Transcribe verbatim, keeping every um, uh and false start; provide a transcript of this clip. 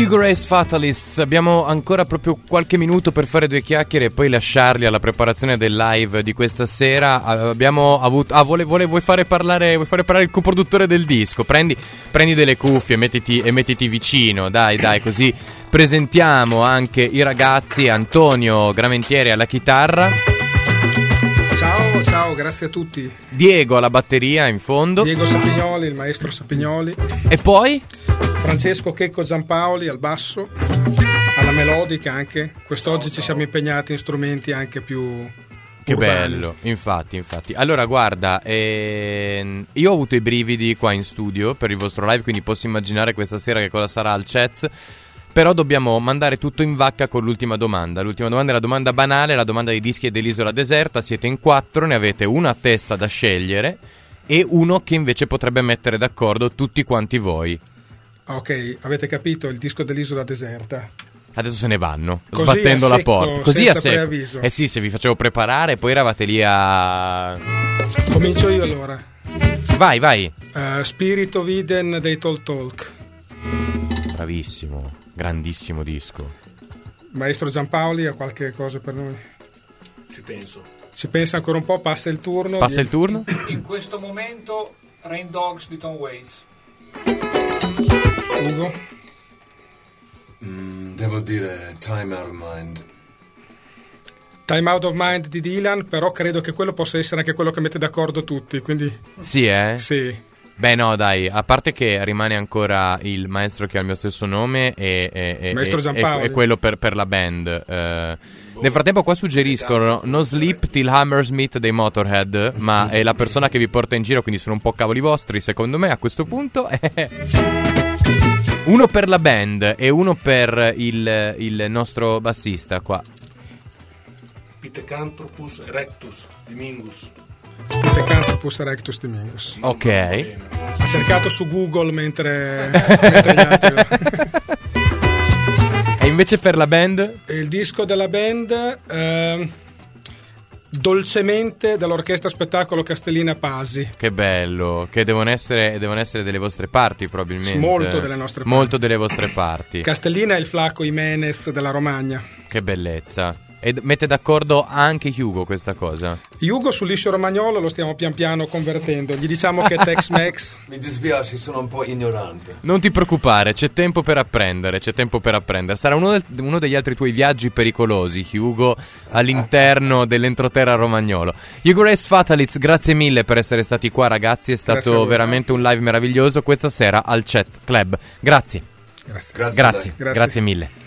Hugo Race Fatalists, abbiamo ancora proprio qualche minuto per fare due chiacchiere e poi lasciarli alla preparazione del live di questa sera. Abbiamo avuto... Ah, vuole, vuole, vuoi fare parlare vuoi fare parlare il coproduttore del disco? Prendi, prendi delle cuffie e mettiti, e mettiti vicino, dai, dai, così presentiamo anche i ragazzi. Antonio Gramentieri alla chitarra. Ciao, ciao, grazie a tutti. Diego alla batteria in fondo. Diego Sapignoli, il maestro Sapignoli. E poi? Francesco Checco Giampaoli al basso, alla melodica anche. Quest'oggi ci siamo impegnati in strumenti anche più che urbani. bello, infatti, infatti. Allora guarda, ehm, io ho avuto i brividi qua in studio per il vostro live, quindi posso immaginare questa sera che cosa sarà al Cez. Però dobbiamo mandare tutto in vacca con l'ultima domanda. L'ultima domanda è la domanda banale, la domanda dei dischi e dell'isola deserta. Siete in quattro, ne avete uno a testa da scegliere e uno che invece potrebbe mettere d'accordo tutti quanti voi. Ok, avete capito, il disco dell'isola deserta. Adesso se ne vanno, così sbattendo a la secco, porta. Così senza a secco. preavviso. Eh sì, se vi facevo preparare, poi eravate lì a... Comincio io allora. Vai, vai. Uh, Spirit of Eden dei Talk Talk. Bravissimo, grandissimo disco. Maestro Giampaoli ha qualche cosa per noi? Ci penso. Ci pensa ancora un po', passa il turno. Passa il turno? In questo momento Rain Dogs di Tom Waits. Ugo? Mm, devo dire Time Out of Mind. Time Out of Mind di Dylan, però credo che quello possa essere anche quello che mette d'accordo tutti, quindi... Sì, eh? Sì. Beh no dai, a parte che rimane ancora il maestro che ha il mio stesso nome e, e, e, Maestro e, Giampaoli. e quello per, per la band. eh, Nel frattempo qua suggeriscono No Sleep Till Hammersmith dei Motorhead, ma è la persona che vi porta in giro, quindi sono un po' cavoli vostri secondo me a questo punto. Uno per la band e uno per il, il nostro bassista qua. Pithecanthropus erectus di Mingus. Pithecanthropus erectus di Mingus. Ok. Ha cercato su Google mentre, mentre gli altri... E invece per la band? Il disco della band eh, Dolcemente dell'orchestra spettacolo Castellina Pasi. Che bello, che devono essere, devono essere delle vostre parti probabilmente. Molto delle nostre parti. Molto delle vostre parti. Castellina è il Flaco Jimenez della Romagna. Che bellezza. E mette d'accordo anche Hugo questa cosa? Hugo sul liscio romagnolo lo stiamo pian piano convertendo. Gli diciamo che è Tex-Mex. Mi dispiace, sono un po' ignorante. Non ti preoccupare, c'è tempo per apprendere, c'è tempo per apprendere. Sarà uno, del, uno degli altri tuoi viaggi pericolosi, Hugo, all'interno dell'entroterra romagnolo. Hugo Race Fatalists, grazie mille per essere stati qua ragazzi, è stato veramente un live meraviglioso questa sera al Cez Club. Grazie. Grazie. Grazie, Grazie, Grazie. grazie mille.